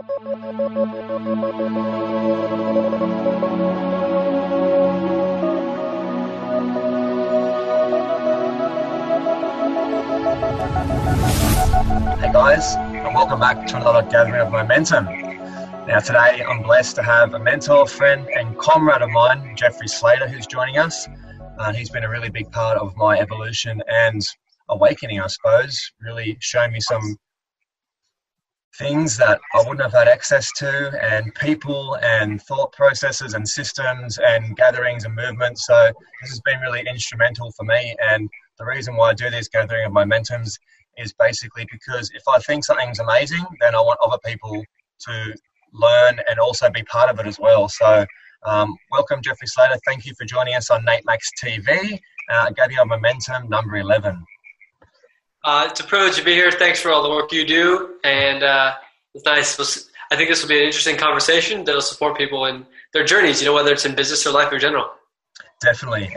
Hey guys, and welcome back to another Gathering of Momentum. Now today I'm blessed to have a mentor, friend and comrade of mine, Jeffrey Slater, who's joining us. He's been a really big part of my evolution and awakening, I suppose, really showing me some things that I wouldn't have had access to, and people and thought processes and systems and gatherings and movements. So this has been really instrumental for me, and the reason why I do this Gathering of Momentums is basically because if I think something's amazing, then I want other people to learn and also be part of it as well. So welcome, Jeffrey Slater. Thank you for joining us on Nate Max TV, Gathering of Momentum number 11. It's a privilege to be here. Thanks for all the work you do. And it's nice. I think this will be an interesting conversation that will support people in their journeys, whether it's in business or life in general. Definitely.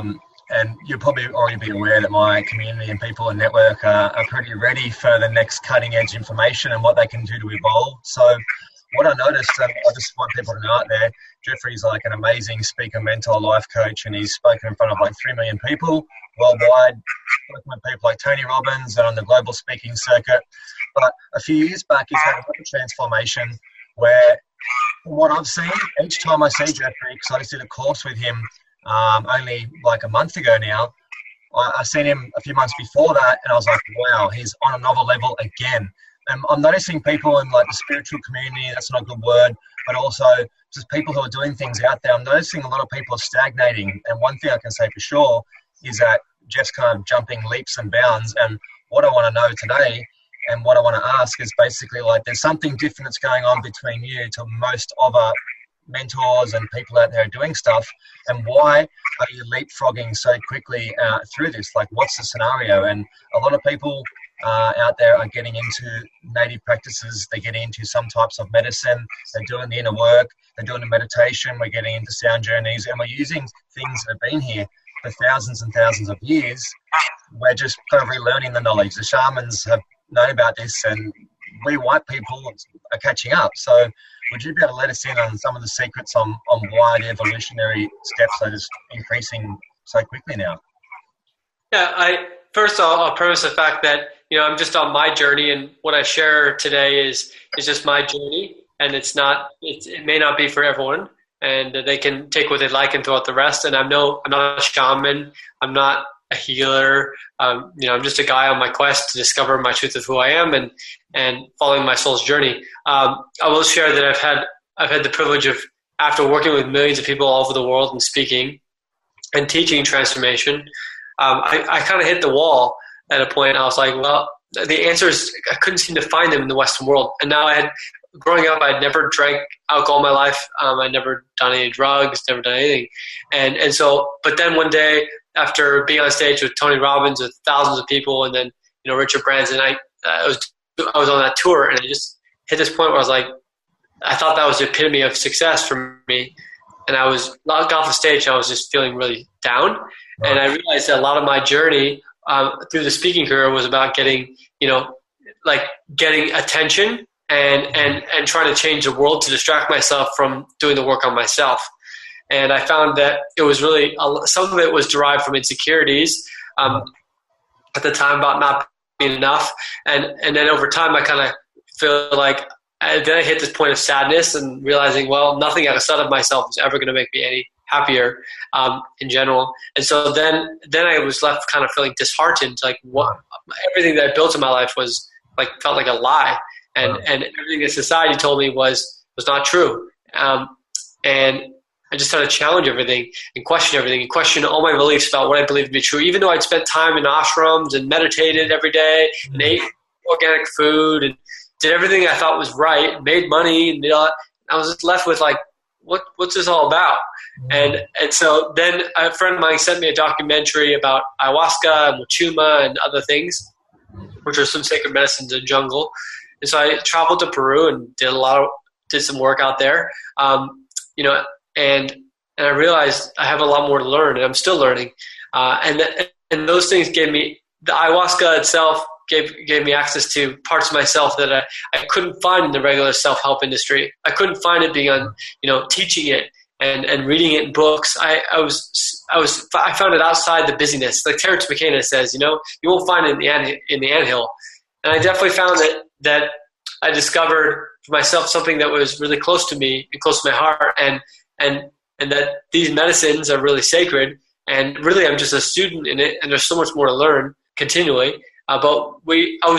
And you'll probably already be aware that my community and people and network are pretty ready for the next cutting edge information and what they can do to evolve. So what I noticed, and I just want people to know out there, Jeffrey's like an amazing speaker, mentor, life coach, and he's spoken in front of like 3 million people worldwide, working with people like Tony Robbins and on the global speaking circuit. But a few years back, he's had a transformation where, from what I've seen, each time I see Jeffrey, because I just did a course with him only like a month ago now, I seen him a few months before that, and I was like, wow, he's on another level again. And I'm noticing people in like the spiritual community, that's not a good word, but also just people who are doing things out there. I'm noticing a lot of people are stagnating. And one thing I can say for sure is that Jeff's kind of jumping leaps and bounds. And what I want to know today and what I want to ask is basically like there's something different that's going on between you to most other mentors and people out there doing stuff, and why are you leapfrogging so quickly through this? Like, what's the scenario? And a lot of people out there are getting into native practices, they're getting into some types of medicine, they're doing the inner work, they're doing the meditation, we're getting into sound journeys, and we're using things that have been here for thousands and thousands of years. We're just kind of relearning the knowledge. The shamans have known about this, and we white people are catching up. So would you be able to let us in on some of the secrets on why the evolutionary steps are just increasing so quickly now? Yeah, first I'll premise the fact that, I'm just on my journey, and what I share today is just my journey, and it may not be for everyone, and they can take what they like and throw out the rest. And I'm not a shaman. I'm not a healer. I'm just a guy on my quest to discover my truth of who I am and following my soul's journey. I will share that I've had the privilege of, after working with millions of people all over the world and speaking and teaching transformation, I kind of hit the wall at a point. I was like, well, the answers, I couldn't seem to find them in the Western world. And now growing up, I'd never drank alcohol in my life. I'd never done any drugs, never done anything. And so, but then one day, after being on stage with Tony Robbins with thousands of people, and then, Richard Branson, I was on that tour, and I just hit this point where I was like, I thought that was the epitome of success for me. And I was logged off the stage, and I was just feeling really down. Right. And I realized that a lot of my journey through the speaking career was about getting, getting attention and trying to change the world to distract myself from doing the work on myself. And I found that it was really, some of it was derived from insecurities at the time about not being enough. And then over time, I kind of feel like, then I hit this point of sadness and realizing, well, nothing outside of myself is ever going to make me any happier in general. And so then I was left kind of feeling disheartened, like everything that I built in my life felt like a lie. And everything that society told me was not true. And I just started to challenge everything and question all my beliefs about what I believed to be true. Even though I'd spent time in ashrams and meditated every day and ate organic food and did everything I thought was right, made money, and I was just left with like, what's this all about? And so then a friend of mine sent me a documentary about ayahuasca and wachuma and other things, which are some sacred medicines in the jungle. And so I traveled to Peru and did some work out there, and I realized I have a lot more to learn, and I'm still learning. And those things gave me, the ayahuasca itself gave me access to parts of myself that I couldn't find in the regular self-help industry. I couldn't find it being on, teaching it and reading it in books. I found it outside the busyness. Like Terence McKenna says, you won't find it in the anthill. And I definitely found that I discovered for myself something that was really close to me and close to my heart, and that these medicines are really sacred. And really, I'm just a student in it, and there's so much more to learn continually. But I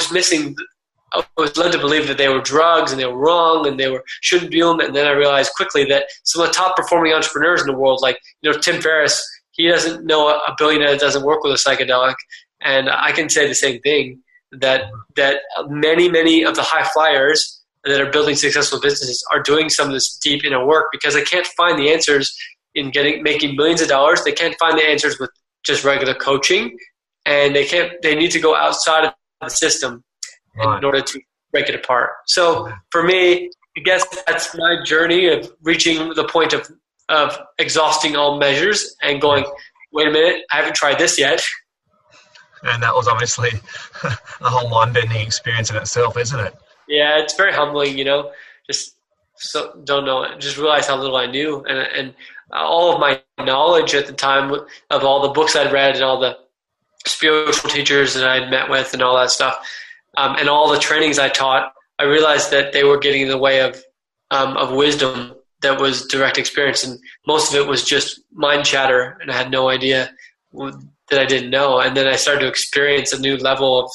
was led to believe that they were drugs and they were wrong and they shouldn't be them. And then I realized quickly that some of the top performing entrepreneurs in the world, like Tim Ferriss, he doesn't know a billionaire that doesn't work with a psychedelic. And I can say the same thing, that many of the high flyers that are building successful businesses are doing some of this deep inner work, because they can't find the answers in making millions of dollars. They can't find the answers with just regular coaching, and they need to go outside of the system in order to break it apart. So for me, I guess that's my journey of reaching the point of exhausting all measures and going, wait a minute, I haven't tried this yet. And that was obviously a whole mind-bending experience in itself, isn't it? Yeah, it's very humbling, just don't know it. Just realize how little I knew. And all of my knowledge at the time of all the books I'd read and all the spiritual teachers that I'd met with and all that stuff, and all the trainings I taught, I realized that they were getting in the way of wisdom that was direct experience. And most of it was just mind chatter, and I had no idea that I didn't know. And then I started to experience a new level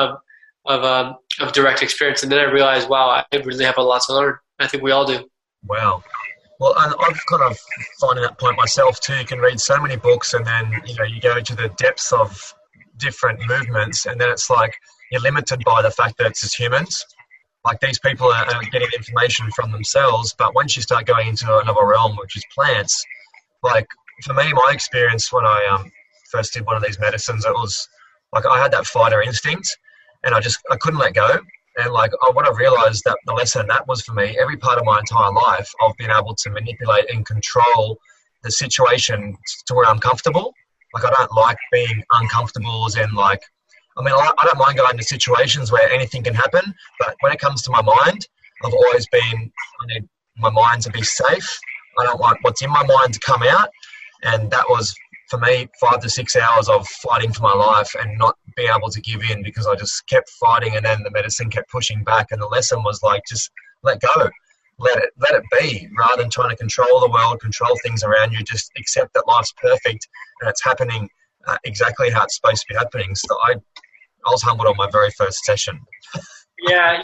of direct experience. And then I realized, wow, I really have a lot to learn. I think we all do. Wow. Well, and I've kind of finding that point myself too. You can read so many books, and then, you go to the depths of different movements, and then it's like you're limited by the fact that it's just humans. Like, these people are getting information from themselves, but once you start going into another realm, which is plants, like for me, my experience when I first did one of these medicines, it was like I had that fighter instinct, and I couldn't let go. And what I realized that the lesson that was for me, every part of my entire life, I've been able to manipulate and control the situation to where I'm comfortable. Like, I don't like being uncomfortable, as in I don't mind going into situations where anything can happen, but when it comes to my mind, I've always been, I need my mind to be safe. I don't want what's in my mind to come out. And that was, for me, 5 to 6 hours of fighting for my life and not being able to give in, because I just kept fighting, and then the medicine kept pushing back. And the lesson was just let go, let it be, rather than trying to control the world, control things around you. Just accept that life's perfect and it's happening exactly how it's supposed to be happening. So I was humbled on my very first session. Yeah.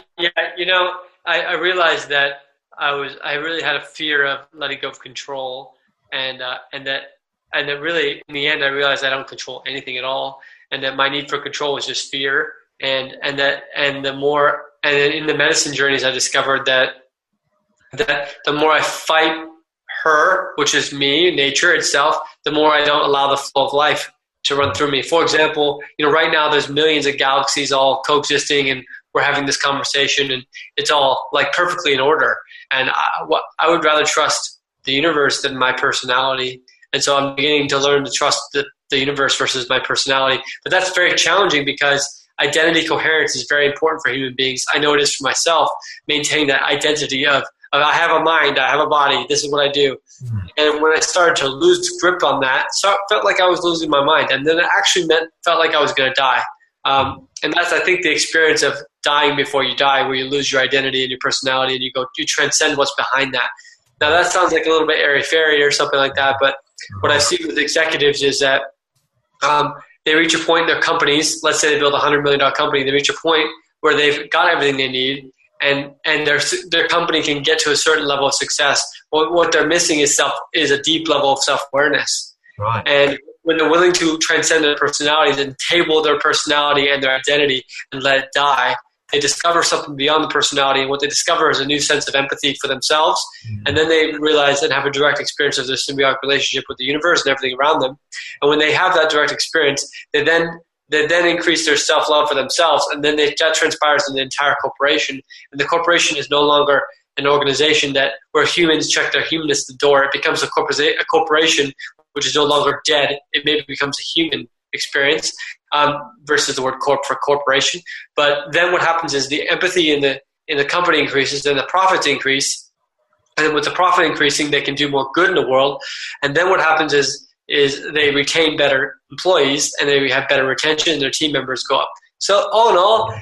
I realized that I really had a fear of letting go of control, and that really, in the end, I realized I don't control anything at all, and that my need for control was just fear. And in the medicine journeys, I discovered that the more I fight her, which is me, nature itself, the more I don't allow the flow of life to run through me. For example, right now there's millions of galaxies all coexisting, and we're having this conversation, and it's all perfectly in order. And I would rather trust the universe than my personality. And so I'm beginning to learn to trust the universe versus my personality. But that's very challenging, because identity coherence is very important for human beings. I know it is for myself, maintaining that identity of I have a mind, I have a body, this is what I do. Mm-hmm. And when I started to lose grip on that, so it felt like I was losing my mind. And then it actually felt like I was going to die. And that's, I think, the experience of dying before you die, where you lose your identity and your personality, and you transcend what's behind that. Now, that sounds like a little bit airy-fairy or something like that, but what I see with executives is that they reach a point in their companies, let's say they build a $100 million company, they reach a point where they've got everything they need, and their company can get to a certain level of success. What they're missing is a deep level of self-awareness. Right. And when they're willing to transcend their personalities and table their personality and their identity and let it die, they discover something beyond the personality, and what they discover is a new sense of empathy for themselves. Mm-hmm. And then they realize and have a direct experience of their symbiotic relationship with the universe and everything around them. And when they have that direct experience, they then increase their self-love for themselves, and then that transpires in the entire corporation. And the corporation is no longer an organization where humans check their humanness at the door. It becomes a corporation which is no longer dead. It maybe becomes a human experience versus the word corp for corporation. But then what happens is the empathy in the company increases, then the profits increase. And then with the profit increasing, they can do more good in the world. And then what happens is they retain better employees and they have better retention and their team members go up. So all in all,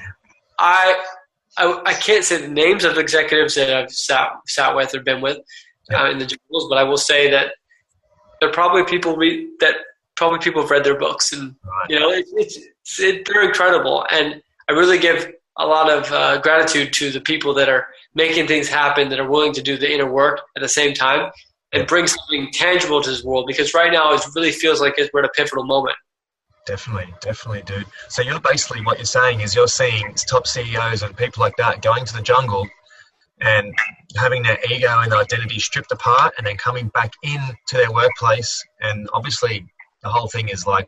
I can't say the names of executives that I've sat with or been with in the jungles, but I will say that they're probably people have read their books, and they're incredible. And I really give a lot of gratitude to the people that are making things happen, that are willing to do the inner work at the same time and bring something tangible to this world. Because right now it really feels like we're at a pivotal moment. Definitely, dude. So you're basically, what you're saying is you're seeing top CEOs and people like that going to the jungle and having their ego and their identity stripped apart and then coming back into their workplace. And obviously the whole thing is like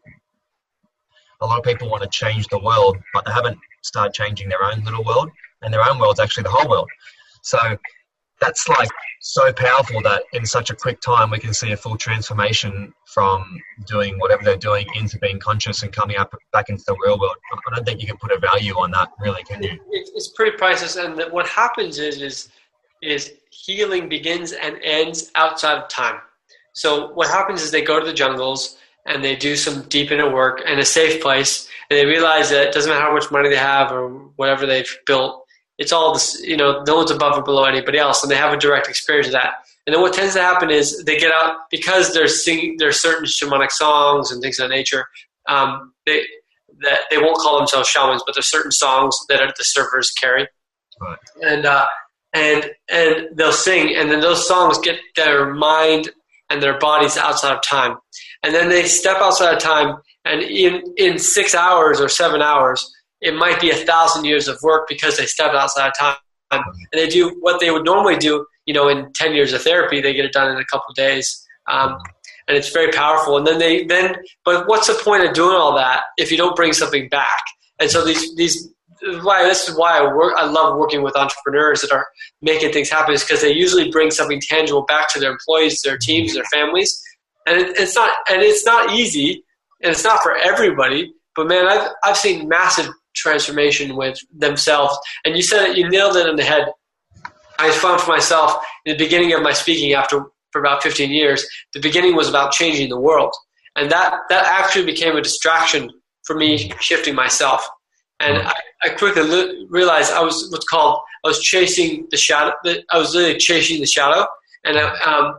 a lot of people want to change the world, but they haven't started changing their own little world, and their own world's actually the whole world. So that's like so powerful that in such a quick time we can see a full transformation from doing whatever they're doing into being conscious and coming up back into the real world. I don't think you can put a value on that, really, can you? It's pretty priceless. And what happens is healing begins and ends outside of time. So what happens is they go to the jungles and they do some deep inner work in a safe place, and they realize that it doesn't matter how much money they have or whatever they've built. It's all this, no one's above or below anybody else, and they have a direct experience of that. And then what tends to happen is they get out, because they're singing, there's certain shamanic songs and things of that nature. They won't call themselves shamans, but there's certain songs that the surfers carry, right. And they'll sing, and then those songs get their mind and their bodies outside of time, and then they step outside of time, and in 6 hours or 7 hours. It might be 1,000 years of work because they stepped outside of time, and they do what they would normally do, in 10 years of therapy, they get it done in a couple of days. And it's very powerful. And but what's the point of doing all that if you don't bring something back? And so this is why I love working with entrepreneurs that are making things happen, is because they usually bring something tangible back to their employees, their teams, their families. And it's not easy, and it's not for everybody, but man, I've seen massive transformation with themselves. And you said it, you nailed it in the head. I found for myself in the beginning of my speaking for about 15 years, the beginning was about changing the world. And that actually became a distraction for me shifting myself. And I quickly realized I was chasing the shadow. I was literally chasing the shadow. And I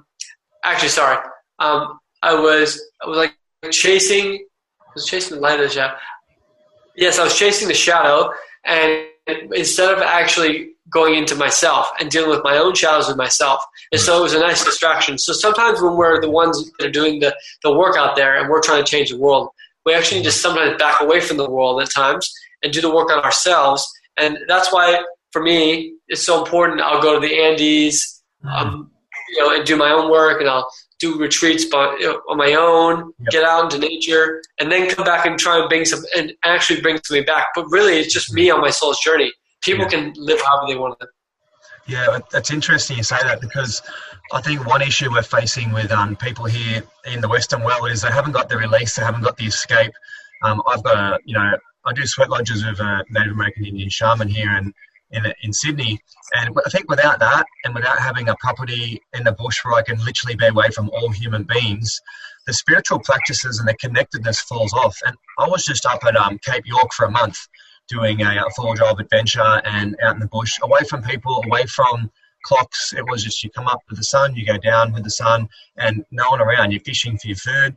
was chasing the light of the shadow. Yes, I was chasing the shadow, and instead of actually going into myself and dealing with my own shadows with myself. And so it was a nice distraction. So sometimes when we're the ones that are doing the work out there and we're trying to change the world, we actually need to sometimes back away from the world at times and do the work on ourselves. And that's why, for me, it's so important. I'll go to the Andes, and do my own work, and I'll do retreats on my own, get out into nature, and then come back and try and bring something back. But really, it's just me on my soul's journey. People can live however they want to live. Yeah, that's interesting you say that, because I think one issue we're facing with people here in the Western world is they haven't got the release, they haven't got the escape. I've got I do sweat lodges with a Native American Indian shaman here in Sydney, and I think without that, and without having a property in the bush where I can literally be away from all human beings, the spiritual practices and the connectedness falls off. And I was just up at Cape York for a month doing a 4-job adventure and out in the bush, away from people, away from clocks. It was just, you come up with the sun, you go down with the sun, and no one around. You're fishing for your food,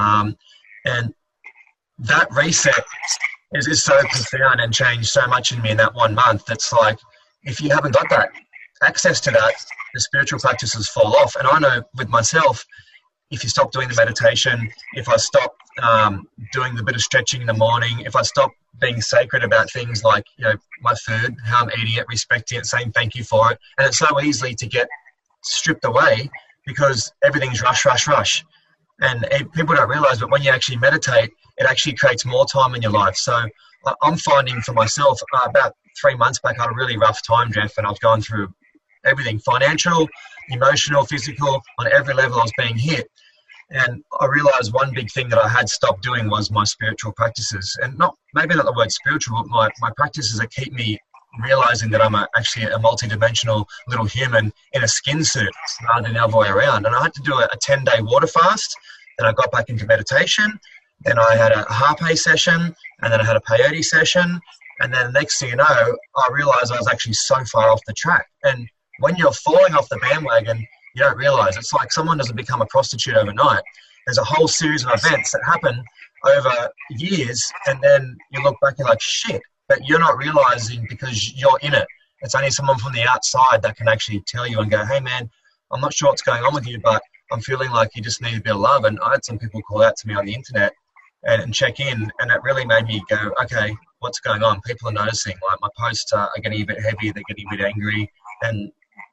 and that reset is so profound and changed so much in me in that 1 month. That's like, if you haven't got that access to that, the spiritual practices fall off. And I know with myself, if you stop doing the meditation, if I stop doing the bit of stretching in the morning, if I stop being sacred about things like, my food, how I'm eating it, respecting it, saying thank you for it. And it's so easy to get stripped away because everything's rush, rush, rush. And people don't realize, but when you actually meditate, it actually creates more time in your life. So I'm finding for myself, about 3 months back, I had a really rough time, Jeff, and I was going through everything, financial, emotional, physical, on every level I was being hit. And I realized one big thing that I had stopped doing was my spiritual practices. And maybe not the word spiritual, but my practices that keep me realizing that I'm actually a multi-dimensional little human in a skin suit rather than the other way around. And I had to do a 10-day water fast. Then I got back into meditation. Then I had a Harpe session, and then I had a peyote session. And then next thing you know, I realized I was actually so far off the track. And when you're falling off the bandwagon, you don't realize. It's like someone doesn't become a prostitute overnight. There's a whole series of events that happen over years, and then you look back and you're like, shit, but you're not realizing because you're in it. It's only someone from the outside that can actually tell you and go, hey, man, I'm not sure what's going on with you, but I'm feeling like you just need a bit of love. And I had some people call out to me on the internet and check in, and it really made me go, okay, what's going on? People are noticing. Like, my posts are getting a bit heavy, they're getting a bit angry, and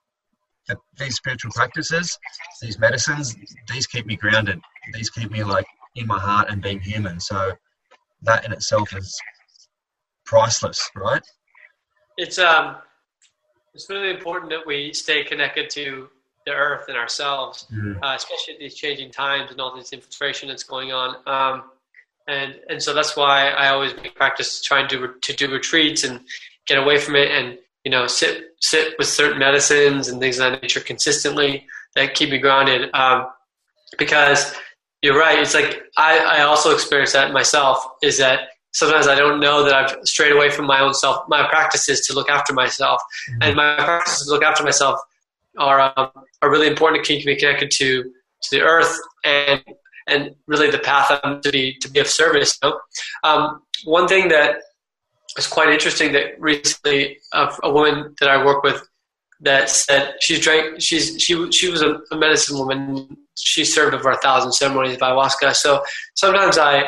these spiritual practices, these medicines, these keep me grounded. These keep me like in my heart and being human. So that in itself is priceless, right? It's really important that we stay connected to the earth and ourselves, especially at these changing times and all this infiltration that's going on. And so that's why I always practice trying to do retreats and get away from it, and sit with certain medicines and things of that nature consistently that keep me grounded. Because you're right, it's like I also experience that myself, is that sometimes I don't know that I've strayed away from my own self. My practice is to look after myself, and my practices to look after myself are really important to keep me connected to the earth and really the path to be of service. One thing that is quite interesting that recently a woman that I work with that said she was a medicine woman. She served over 1,000 ceremonies of ayahuasca. So sometimes I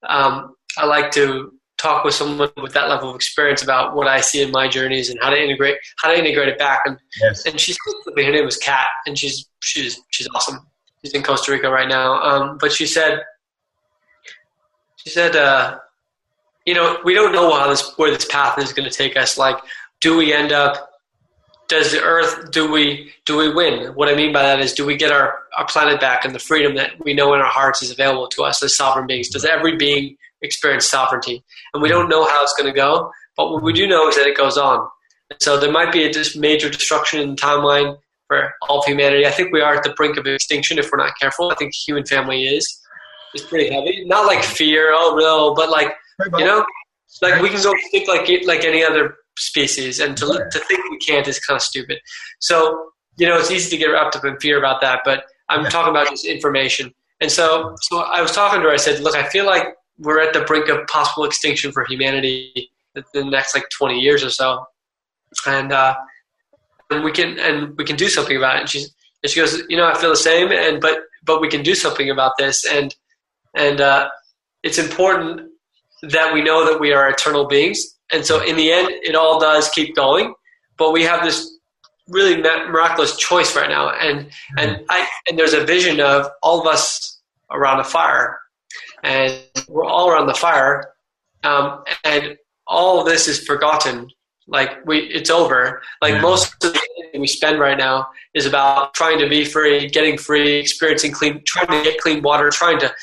like to talk with someone with that level of experience about what I see in my journeys and how to integrate it back. And yes. And her name was Kat, and she's awesome. She's in Costa Rica right now. But she said, we don't know where this path is going to take us. Like, do we end up? Does the earth? Do we win? What I mean by that is, do we get our planet back and the freedom that we know in our hearts is available to us as sovereign beings? Does every being experience sovereignty? And we don't know how it's going to go, but what we do know is that it goes on. And so there might be a major destruction in the timeline for all of humanity. I think we are at the brink of extinction if we're not careful. I think the human family is pretty heavy. Not like fear, but like, like we can go think like any other species, and to think we can't is kind of stupid. So, it's easy to get wrapped up in fear about that, but I'm talking about just information. And so I was talking to her, I said, look, I feel like we're at the brink of possible extinction for humanity in the next 20 years or so. And we can do something about it. And she goes, I feel the same, but we can do something about this. And it's important that we know that we are eternal beings. And so in the end, it all does keep going, but we have this really miraculous choice right now. And there's a vision of all of us around a fire, and we're all around the fire. And all of this is forgotten. Like it's over. Like most of the thing we spend right now is about trying to be free, getting free, experiencing clean, trying to get clean water, trying to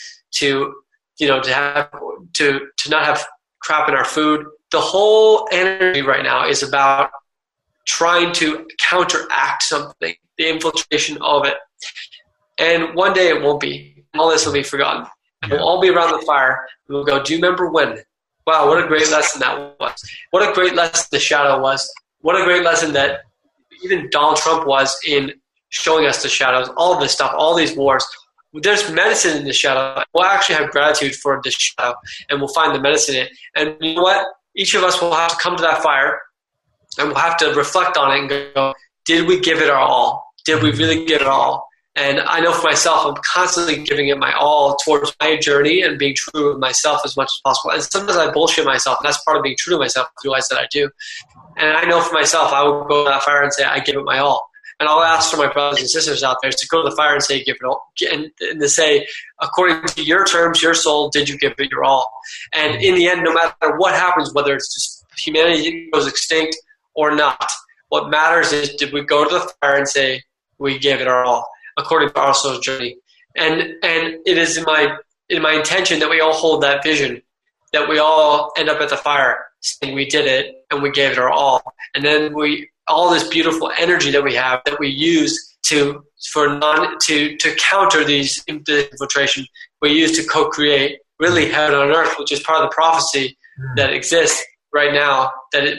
not have crap in our food. The whole energy right now is about trying to counteract something, the infiltration of it. And one day it won't be. All this will be forgotten. We'll all be around the fire. And we'll go, do you remember when? Wow, what a great lesson that was. What a great lesson the shadow was. What a great lesson that even Donald Trump was in showing us the shadows, all of this stuff, all these wars. There's medicine in the shadow. We'll actually have gratitude for the shadow, and we'll find the medicine in it. And you know what? Each of us will have to come to that fire, and we'll have to reflect on it and go, did we give it our all? Did we really give it all? And I know for myself, I'm constantly giving it my all towards my journey and being true with myself as much as possible. And sometimes I bullshit myself, and that's part of being true to myself, I realize that I do. And I know for myself, I will go to that fire and say, I give it my all. And I'll ask for my brothers and sisters out there to go to the fire and say, give it all. And to say, according to your terms, your soul, did you give it your all? And in the end, no matter what happens, whether it's just humanity goes extinct or not, what matters is, did we go to the fire and say, we gave it our all, according to our soul's journey. And it is in my intention that we all hold that vision, that we all end up at the fire saying we did it and we gave it our all. And then all this beautiful energy that we have that we use to counter these infiltration, we use to co-create really heaven on earth, which is part of the prophecy that exists right now, is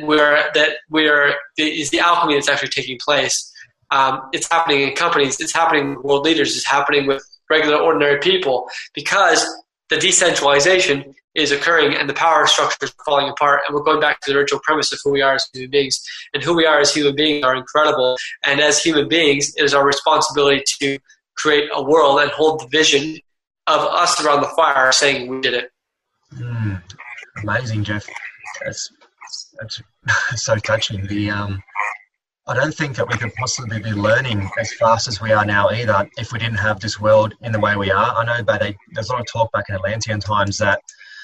the alchemy that's actually taking place. It's happening in companies, it's happening with world leaders, it's happening with regular ordinary people, because the decentralization is occurring and the power structures are falling apart. And we're going back to the original premise of who we are as human beings. And who we are as human beings are incredible. And as human beings, it is our responsibility to create a world and hold the vision of us around the fire saying we did it. Amazing, Jeff. That's so touching. I don't think that we could possibly be learning as fast as we are now either if we didn't have this world in the way we are. I know that there's a lot of talk back in Atlantean times that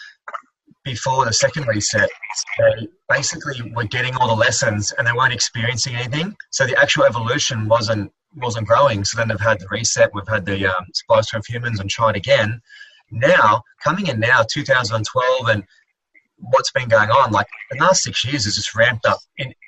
before the second reset, they basically were getting all the lessons and they weren't experiencing anything. So the actual evolution wasn't growing. So then they've had the reset, we've had the splice of humans and tried again. Now, coming in now, 2012, and what's been going on, like the last 6 years has just ramped up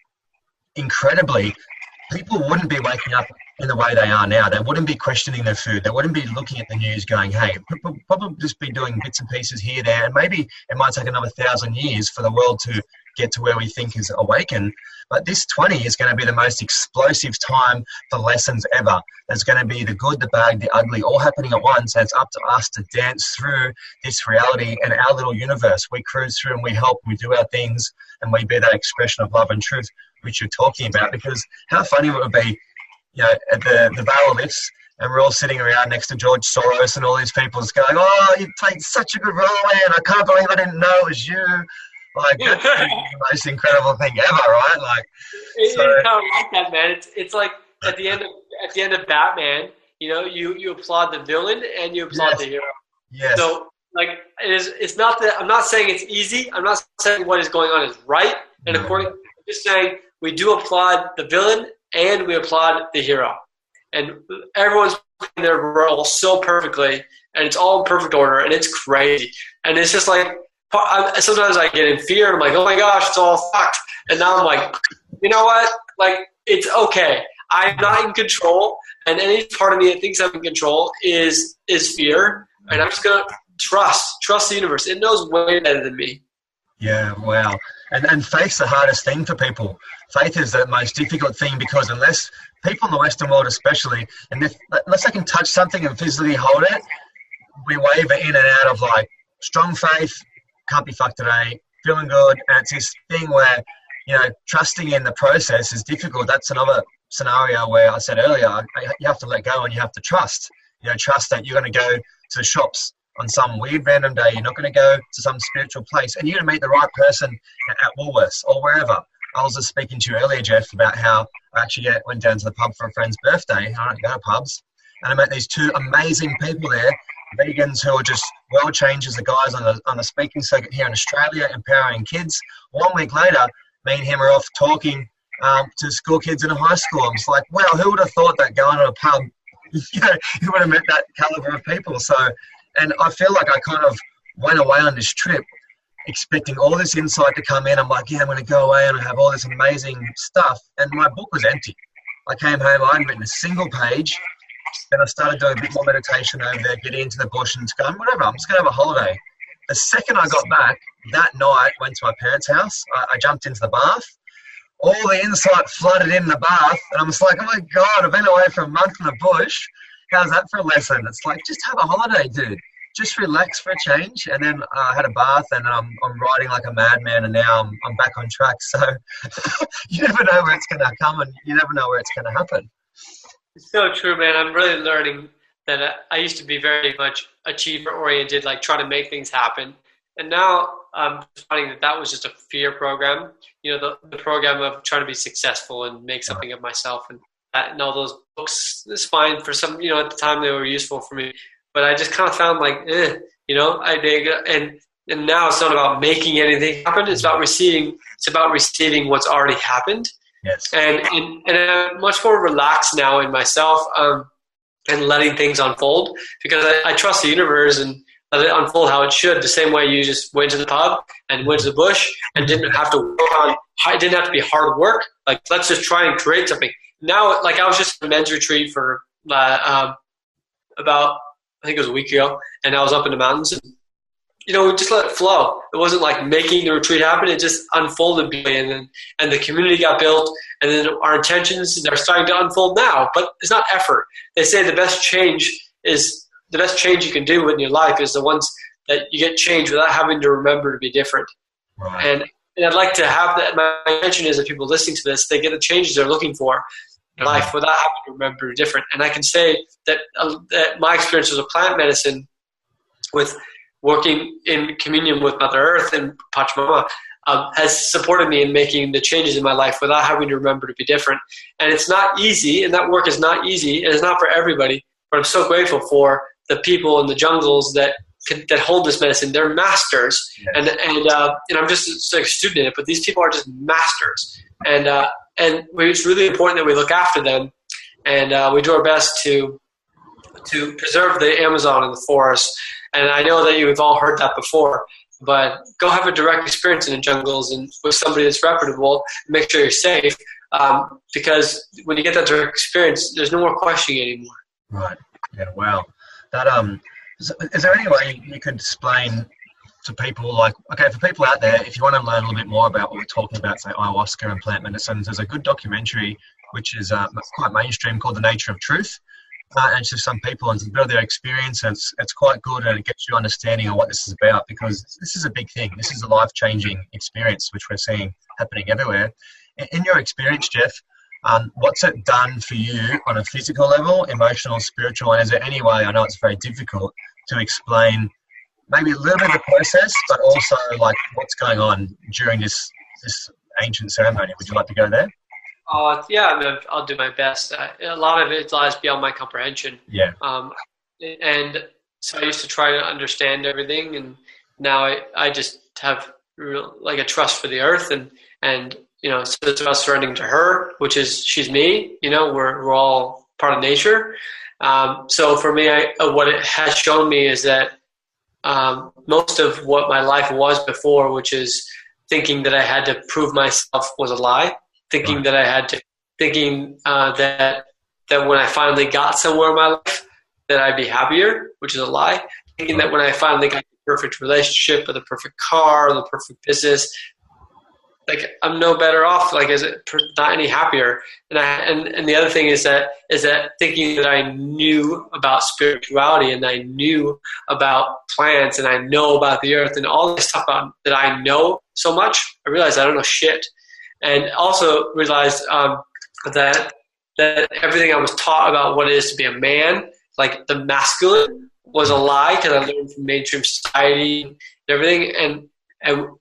incredibly. People wouldn't be waking up in the way they are now. They wouldn't be questioning their food. They wouldn't be looking at the news going, hey, people probably just be doing bits and pieces here, there, and maybe it might take another 1,000 years for the world to get to where we think is awakened. But this 20 is going to be the most explosive time for lessons ever. There's going to be the good, the bad, the ugly, all happening at once. And it's up to us to dance through this reality and our little universe. We cruise through and we help, we do our things, and we be that expression of love and truth which you're talking about. Because how funny would it be, at the Veil lifts, and we're all sitting around next to George Soros and all these people just going, oh, you played such a good role, man. I can't believe I didn't know it was you. Like, that's the most incredible thing ever, right? Like, it's kind of like that, man. It's like at the end of Batman, you applaud the villain and you applaud the hero. Yes. So, like, it's not that I'm not saying it's easy. I'm not saying what is going on is right and according. I'm just saying we do applaud the villain and we applaud the hero, and everyone's playing their role so perfectly, and it's all in perfect order, and it's crazy, and it's just like. Sometimes I get in fear and I'm like, oh my gosh, it's all fucked. And now I'm like, you know what? Like, it's okay. I'm not in control. And any part of me that thinks I'm in control is fear. And I'm just going to trust the universe. It knows way better than me. Yeah, wow. And faith's the hardest thing for people. Faith is the most difficult thing because unless people in the Western world especially, unless they can touch something and physically hold it, we waver in and out of like strong faith, can't be fucked today, feeling good, and it's this thing where, trusting in the process is difficult. That's another scenario where I said earlier, you have to let go and you have to trust. Trust that you're going to go to the shops on some weird random day. You're not going to go to some spiritual place, and you're going to meet the right person at Woolworths or wherever. I was just speaking to you earlier, Jeff, about how I actually went down to the pub for a friend's birthday. I don't go to pubs, and I met these two amazing people there. Vegans who are just world changers, the guys on the speaking circuit here in Australia, empowering kids. 1 week later, me and him are off talking to school kids in a high school. I'm just like, wow, who would have thought that going to a pub, you would have met that caliber of people. So, and I feel like I kind of went away on this trip expecting all this insight to come in. I'm like, yeah, I'm going to go away and I have all this amazing stuff. And my book was empty. I came home, I hadn't written a single page. Then I started doing a bit more meditation over there, getting into the bush and going, whatever, I'm just going to have a holiday. The second I got back, that night, went to my parents' house. I jumped into the bath. All the insight flooded in the bath. And I'm just like, oh my God, I've been away for a month in the bush. How's that for a lesson? It's like, just have a holiday, dude. Just relax for a change. And then I had a bath and I'm riding like a madman and now I'm back on track. So you never know where it's going to come and you never know where it's going to happen. It's so true, man. I'm really learning that I used to be very much achiever-oriented, like trying to make things happen. And now I'm finding that was just a fear program, the program of trying to be successful and make something of myself. And all those books, it's fine for some, at the time they were useful for me. But I just kind of found like, and now it's not about making anything happen. It's about receiving what's already happened. Yes. And I'm much more relaxed now in myself. and letting things unfold, because I trust the universe and let it unfold how it should. The same way you just went to the pub and went to the bush and didn't have to work on, it didn't have to be hard work. Like, let's just try and create something. Now, like, I was just at a men's retreat for about, I think it was a week ago, and I was up in the mountains. And, we just let it flow. It wasn't like making the retreat happen. It just unfolded, and the community got built, and then our intentions are starting to unfold now. But it's not effort. They say the best change you can do in your life is the ones that you get change without having to remember to be different. Right. And I'd like to have that. My intention is that people listening to this, they get the changes they're looking for in life without having to remember to be different. And I can say that my experience with plant medicine, with working in communion with Mother Earth and Pachamama, has supported me in making the changes in my life without having to remember to be different. And it's not easy, and that work is not easy, and it's not for everybody. But I'm so grateful for the people in the jungles that hold this medicine. They're masters, yes. And I'm just like a student in it. But these people are just masters, and it's really important that we look after them, and we do our best to preserve the Amazon and the forest. And I know that you've all heard that before, but go have a direct experience in the jungles and with somebody that's reputable. Make sure you're safe, because when you get that direct experience, there's no more questioning anymore. Right. Yeah. Wow. That is there any way you could explain to people, like, okay, for people out there, if you want to learn a little bit more about what we're talking about, say ayahuasca and plant medicine, there's a good documentary which is quite mainstream called The Nature of Truth. And it's just some people and it's a bit of their experience, and it's quite good, and it gets you understanding of what this is about, because this is a big thing. This is a life-changing experience which we're seeing happening everywhere. In your experience, Jeff, what's it done for you on a physical level, emotional, spiritual, and is there any way, I know it's very difficult, to explain maybe a little bit of the process, but also like what's going on during this ancient ceremony? Would you like to go there? Yeah, I'll do my best. A lot of it lies beyond my comprehension. Yeah. And so I used to try to understand everything, and now I just have like a trust for the earth, and so it's about surrendering to her, which is she's me. We're all part of nature. So for me, what it has shown me is that most of what my life was before, which is thinking that I had to prove myself, was a lie. Thinking that I had to, that when I finally got somewhere in my life, that I'd be happier, which is a lie. Thinking that when I finally got the perfect relationship or the perfect car or the perfect business, like I'm no better off, like not any happier. And the other thing is that thinking that I knew about spirituality and I knew about plants and I know about the earth and all this stuff that I know so much, I realized I don't know shit. And also realized that everything I was taught about what it is to be a man, like the masculine, was a lie, because I learned from mainstream society and everything, and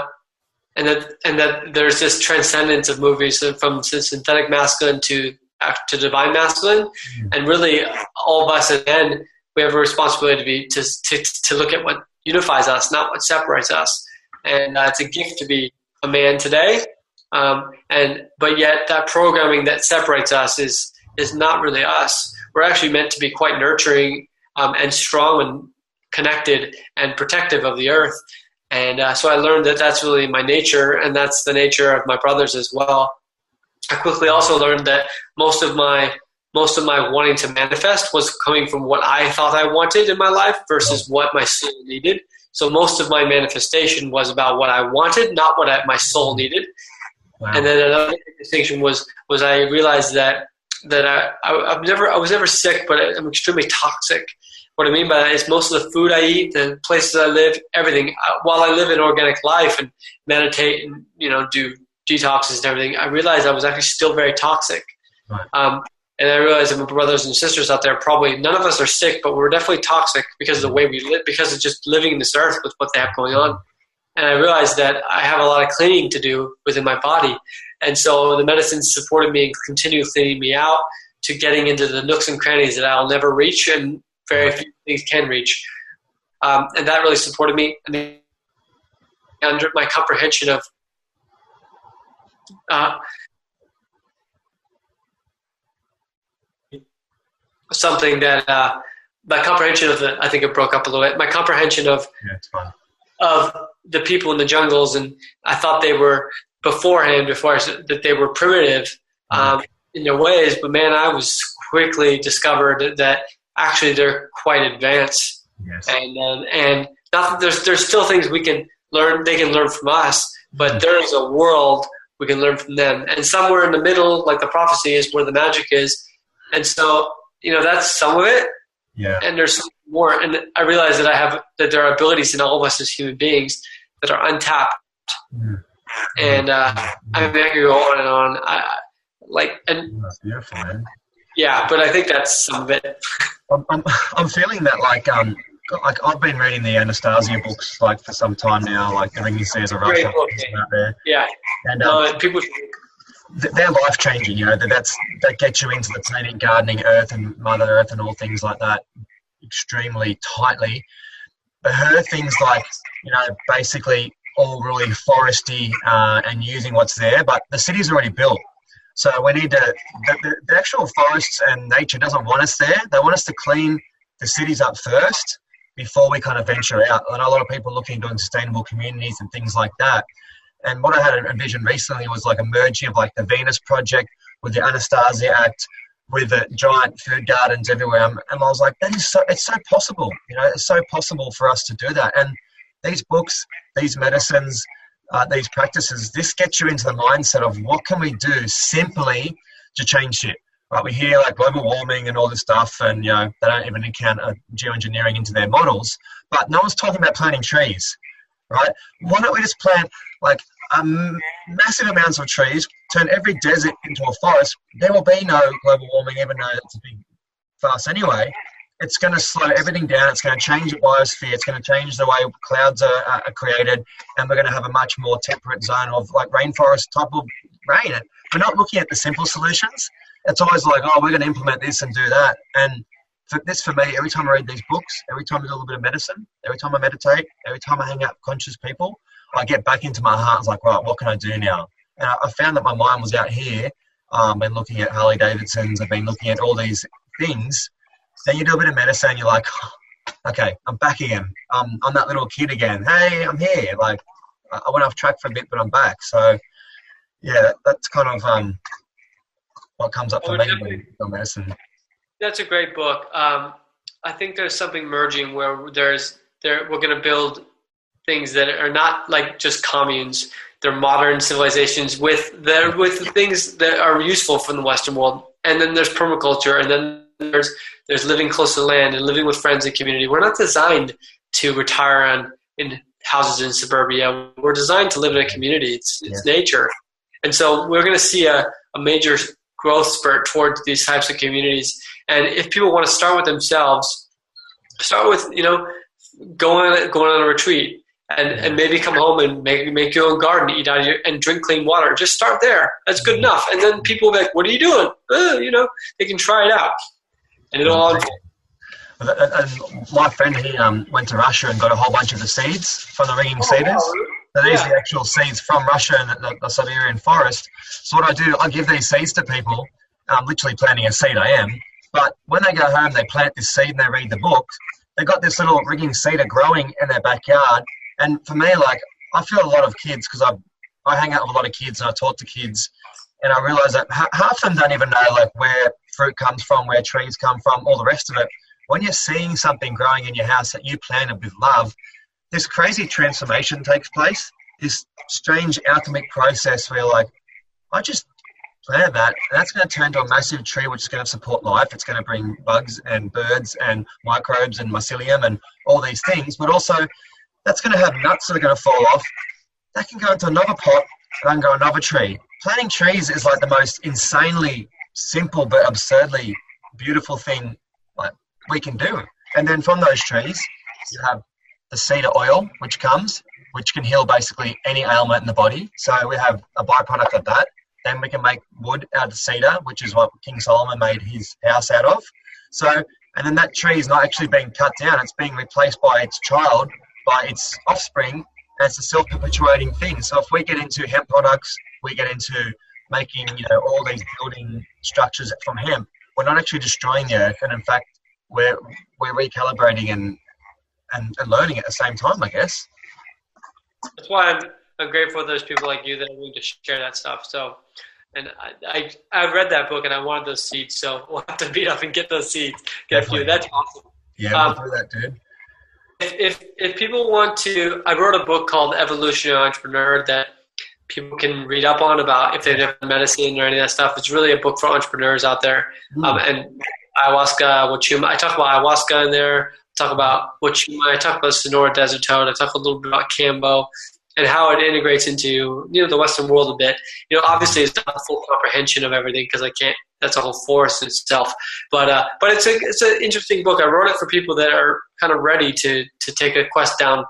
that there's this transcendence of movies from synthetic masculine to divine masculine, and really all of us at the end, we have a responsibility to look at what unifies us, not what separates us, and it's a gift to be a man today. But yet that programming that separates us is not really us. We're actually meant to be quite nurturing and strong and connected and protective of the earth. And so I learned that that's really my nature, and that's the nature of my brothers as well. I quickly also learned that most of my wanting to manifest was coming from what I thought I wanted in my life versus what my soul needed. So most of my manifestation was about what I wanted, not what my soul needed. Wow. And then another distinction was I realized that I was never sick, but I'm extremely toxic. What I mean by that is most of the food I eat, the places I live, everything. While I live an organic life and meditate and do detoxes and everything, I realized I was actually still very toxic. Right. And I realized that my brothers and sisters out there, probably none of us are sick, but we're definitely toxic because of the way we live, because of just living in this earth with what they have going on. And I realized that I have a lot of cleaning to do within my body. And so the medicine supported me and continued cleaning me out to getting into the nooks and crannies that I'll never reach and very few things can reach. And that really supported me. And under my comprehension of something that my comprehension of I think it broke up a little bit. My comprehension of it's fine. Of the people in the jungles, and I thought they were beforehand, before I said that they were primitive in their ways, but man, I was quickly discovered that actually they're quite advanced. Yes. And not that there's still things we can learn, they can learn from us, but there is a world we can learn from them. And somewhere in the middle, like the prophecy, is where the magic is. And so, that's some of it. Yeah. And there's more. And I realize that there are abilities in all of us as human beings that are untapped. And I could go on and on. That's beautiful, man. Yeah, but I think that's some of it. I'm feeling that like I've been reading the Anastasia books like for some time now, like the Ringing Seas of Russia. Great book, out there. Yeah. And people, they're life changing. That gets you into the planting, gardening, Earth and Mother Earth and all things like that extremely tightly. But her things like basically all really foresty and using what's there, but the city's already built. So we need to, the actual forests and nature doesn't want us there. They want us to clean the cities up first before we kind of venture out. I know a lot of people looking at doing sustainable communities and things like that. And what I had envisioned recently was like a merging of like the Venus Project with the Anastasia Act with the giant food gardens everywhere. And I was like, it's so possible. It's so possible for us to do that. And these books, these medicines, these practices, this gets you into the mindset of what can we do simply to change shit. Right? We hear like global warming and all this stuff, and they don't even encounter geoengineering into their models. But no one's talking about planting trees, right? Why don't we just plant like massive amounts of trees, turn every desert into a forest? There will be no global warming, even though it's a big fuss anyway. It's going to slow everything down. It's going to change the biosphere. It's going to change the way clouds are created, and we're going to have a much more temperate zone of like rainforest type of rain. And we're not looking at the simple solutions. It's always like, we're going to implement this and do that. And for me, every time I read these books, every time I do a little bit of medicine, every time I meditate, every time I hang out with conscious people, I get back into my heart. It's like, right, what can I do now? And I found that my mind was out here. I've been looking at Harley Davidsons. I've been looking at all these things. Then you do a bit of medicine and you're like, okay, I'm back again. I'm that little kid again. Hey, I'm here. Like, I went off track for a bit, but I'm back. So, yeah, that's kind of what comes up for me with medicine. That's a great book. I think there's something merging where we're going to build things that are not like just communes. They're modern civilizations with things that are useful from the Western world. And then there's permaculture, and then there's living close to land and living with friends and community. We're not designed to retire in houses in suburbia. We're designed to live in a community. It's nature. And so we're going to see a major growth spurt towards these types of communities. And if people want to start with themselves, start with, going on a retreat and maybe come home and make your own garden, eat out of and drink clean water. Just start there. That's good enough. And then people will be like, what are you doing? They can try it out. And it'll all unfold. And my friend, he went to Russia and got a whole bunch of the seeds from the ringing cedars. So these are the actual seeds from Russia and the Siberian forest. So what I do, I give these seeds to people. I'm literally planting a seed, I am. But when they go home, they plant this seed and they read the book. They got this little ringing cedar growing in their backyard. And for me, like, I feel a lot of kids because I hang out with a lot of kids and I talk to kids. And I realize that half of them don't even know like where fruit comes from, where trees come from, all the rest of it. When you're seeing something growing in your house that you planted with love, this crazy transformation takes place, this strange alchemic process where you're like, I just planted that, and that's going to turn into a massive tree which is going to support life. It's going to bring bugs and birds and microbes and mycelium and all these things, but also that's going to have nuts that are going to fall off. That can go into another pot and then grow another tree. Planting trees is like the most insanely simple but absurdly beautiful thing like we can do. And then from those trees, you have the cedar oil, which can heal basically any ailment in the body. So we have a byproduct of that. Then we can make wood out of cedar, which is what King Solomon made his house out of. So, and then that tree is not actually being cut down. It's being replaced by its child, by its offspring. And it's a self-perpetuating thing. So if we get into hemp products, we get into making, all these building structures from hemp. we're not actually destroying the earth, and in fact, we're recalibrating and learning at the same time, I guess. That's why I'm grateful for those people like you that are willing to share that stuff. So, and I read that book and I wanted those seeds, so we'll have to meet up and get those seeds. Get a few. That's awesome. Yeah, we'll do that, dude. If people want to, I wrote a book called Evolutionary Entrepreneur that people can read up on about if they've done medicine or any of that stuff. It's really a book for entrepreneurs out there. And ayahuasca, Wachuma. I talk about ayahuasca in there. I talk about Wachuma. I talk about Sonora Desert Toad. I talk a little bit about Kambo and how it integrates into the Western world a bit. Obviously it's not the full comprehension of everything because I can't. That's a whole forest itself. But it's an interesting book. I wrote it for people that are kind of ready to take a quest down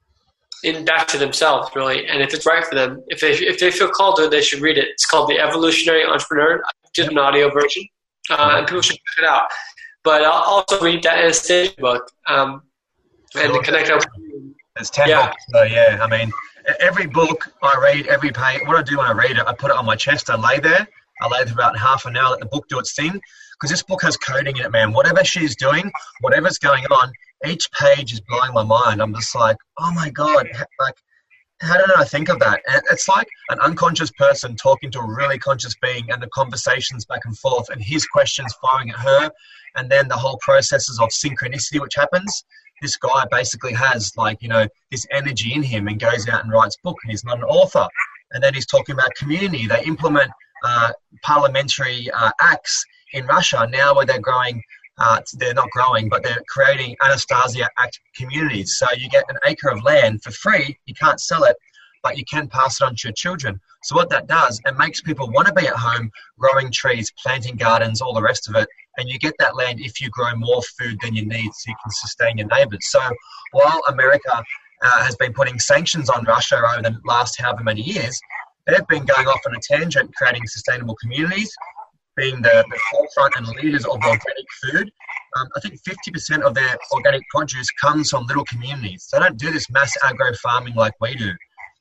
back to themselves, really. And if it's right for them, if they feel called to it, they should read it. It's called The Evolutionary Entrepreneur. I did an audio version, and people should check it out. But I'll also read that Anastasia book and to connect up. There's 10 books, so yeah. I mean, every book I read, every page, what I do when I read it, I put it on my chest, I lay there for about half an hour, let the book do its thing, because this book has coding in it, man. Whatever she's doing, whatever's going on, each page is blowing my mind. I'm just like, oh my God, like, how did I think of that? And it's like an unconscious person talking to a really conscious being and the conversations back and forth and his questions firing at her, and then the whole processes of synchronicity which happens. This guy basically has this energy in him and goes out and writes book, and he's not an author. And then he's talking about community. They implement parliamentary acts in Russia now where they're growing, they're not growing, but they're creating Anastasia Act communities. So you get an acre of land for free. You can't sell it, but you can pass it on to your children. So what that does, it makes people want to be at home, growing trees, planting gardens, all the rest of it. And you get that land if you grow more food than you need so you can sustain your neighbours. So while America has been putting sanctions on Russia over the last however many years, they've been going off on a tangent, creating sustainable communities, being the forefront and leaders of organic food. I think 50% of their organic produce comes from little communities. They don't do this mass agro farming like we do.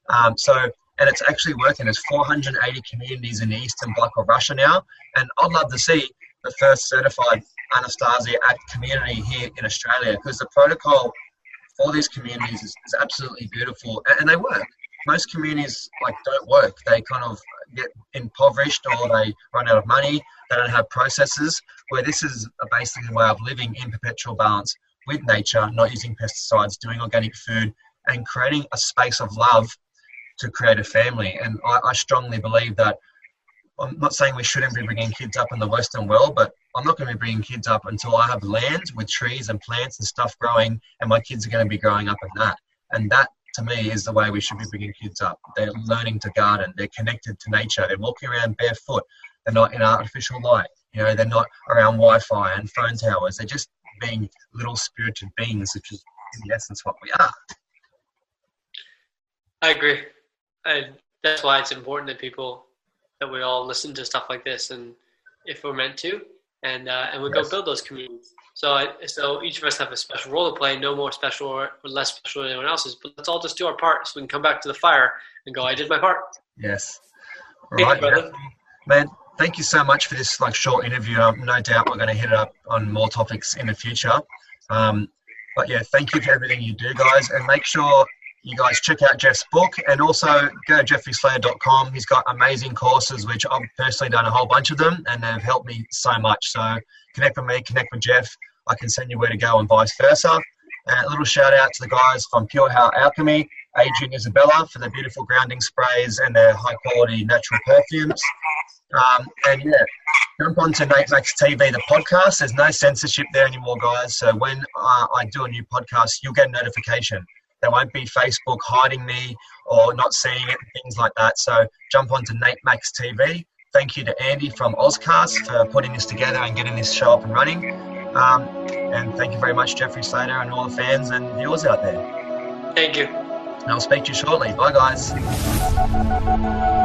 And it's actually working. There's 480 communities in the eastern bloc of Russia now. And I'd love to see the first certified Anastasia Act community here in Australia, because the protocol for these communities is absolutely beautiful, and they work. Most communities don't work. They kind of get impoverished, or they run out of money. They don't have processes, where this is basically a way of living in perpetual balance with nature, not using pesticides, doing organic food, and creating a space of love to create a family. And I strongly believe that, I'm not saying we shouldn't be bringing kids up in the Western world, but I'm not going to be bringing kids up until I have land with trees and plants and stuff growing, and my kids are going to be growing up in that. And that, to me, is the way we should be bringing kids up. They're learning to garden. They're connected to nature. They're walking around barefoot. They're not in artificial light. They're not around Wi-Fi and phone towers. They're just being little spirited beings, which is, in essence, what we are. I agree. And that's why it's important that we all listen to stuff like this, and if we're meant to, and we go build those communities. So each of us have a special role to play, no more special or less special than anyone else's, but let's all just do our part so we can come back to the fire and go, I did my part. Yes. All right, brother. Man, thank you so much for this short interview. No doubt we're going to hit it up on more topics in the future. But yeah, thank you for everything you do, guys, and make sure you guys check out Jeff's book, and also go to jeffreyslater.com. He's got amazing courses, which I've personally done a whole bunch of them, and they've helped me so much. So connect with me, connect with Jeff. I can send you where to go and vice versa. A little shout out to the guys from Pure Heart Alchemy, Adrian, Isabella, for their beautiful grounding sprays and their high quality natural perfumes. And yeah, jump onto Nate Max TV, the podcast. There's no censorship there anymore, guys. So when I do a new podcast, you'll get a notification. There won't be Facebook hiding me or not seeing it, things like that. So jump onto Nate Max TV. Thank you to Andy from Ozcast for putting this together and getting this show up and running. And thank you very much, Jeffrey Slater, and all the fans and viewers out there. Thank you. And I'll speak to you shortly. Bye, guys.